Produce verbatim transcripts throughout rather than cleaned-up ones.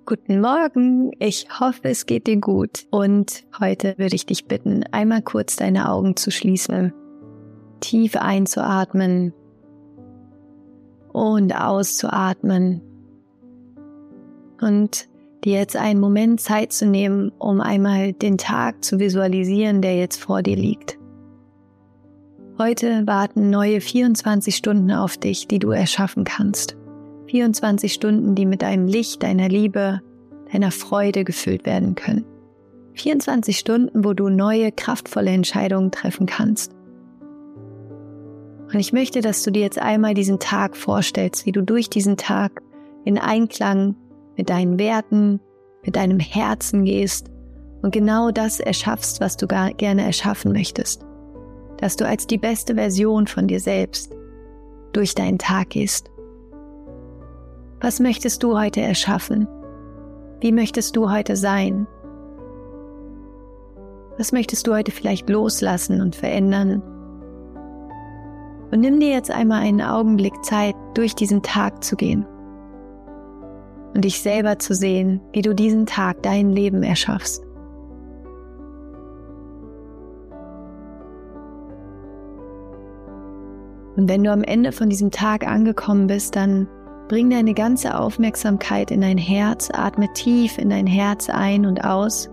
Guten Morgen, ich hoffe, es geht dir gut. Und heute würde ich dich bitten, einmal kurz deine Augen zu schließen, tief einzuatmen und auszuatmen und dir jetzt einen Moment Zeit zu nehmen, um einmal den Tag zu visualisieren, der jetzt vor dir liegt. Heute warten neue vierundzwanzig Stunden auf dich, die du erschaffen kannst. vierundzwanzig Stunden, die mit deinem Licht, deiner Liebe, deiner Freude gefüllt werden können. vierundzwanzig Stunden, wo du neue, kraftvolle Entscheidungen treffen kannst. Und ich möchte, dass du dir jetzt einmal diesen Tag vorstellst, wie du durch diesen Tag in Einklang mit deinen Werten, mit deinem Herzen gehst und genau das erschaffst, was du gar gerne erschaffen möchtest. Dass du als die beste Version von dir selbst durch deinen Tag gehst. Was möchtest du heute erschaffen? Wie möchtest du heute sein? Was möchtest du heute vielleicht loslassen und verändern? Und nimm dir jetzt einmal einen Augenblick Zeit, durch diesen Tag zu gehen und dich selber zu sehen, wie du diesen Tag, dein Leben erschaffst. Und wenn du am Ende von diesem Tag angekommen bist, dann bring deine ganze Aufmerksamkeit in dein Herz, atme tief in dein Herz ein und aus.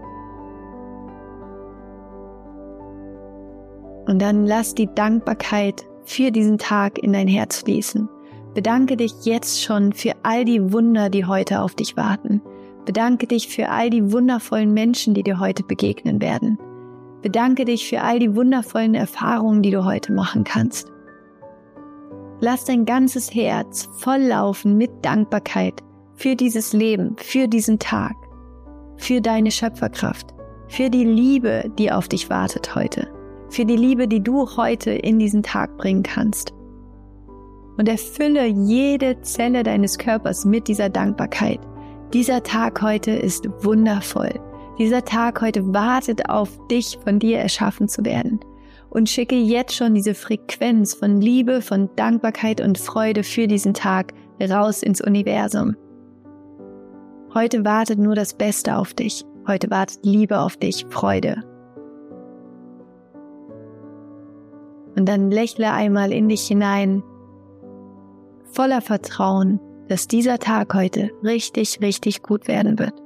Und dann lass die Dankbarkeit für diesen Tag in dein Herz fließen. Bedanke dich jetzt schon für all die Wunder, die heute auf dich warten. Bedanke dich für all die wundervollen Menschen, die dir heute begegnen werden. Bedanke dich für all die wundervollen Erfahrungen, die du heute machen kannst. Lass dein ganzes Herz volllaufen mit Dankbarkeit für dieses Leben, für diesen Tag, für deine Schöpferkraft, für die Liebe, die auf dich wartet heute, für die Liebe, die du heute in diesen Tag bringen kannst. Und erfülle jede Zelle deines Körpers mit dieser Dankbarkeit. Dieser Tag heute ist wundervoll. Dieser Tag heute wartet auf dich, von dir erschaffen zu werden. Und schicke jetzt schon diese Frequenz von Liebe, von Dankbarkeit und Freude für diesen Tag raus ins Universum. Heute wartet nur das Beste auf dich. Heute wartet Liebe auf dich, Freude. Und dann lächle einmal in dich hinein, voller Vertrauen, dass dieser Tag heute richtig, richtig gut werden wird.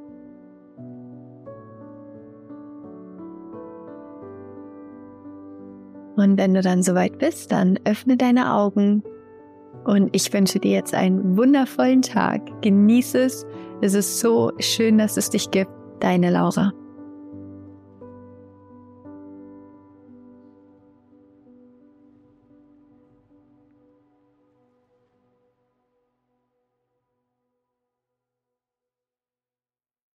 Und wenn du dann soweit bist, dann öffne deine Augen und ich wünsche dir jetzt einen wundervollen Tag. Genieße es. Es ist so schön, dass es dich gibt. Deine Laura.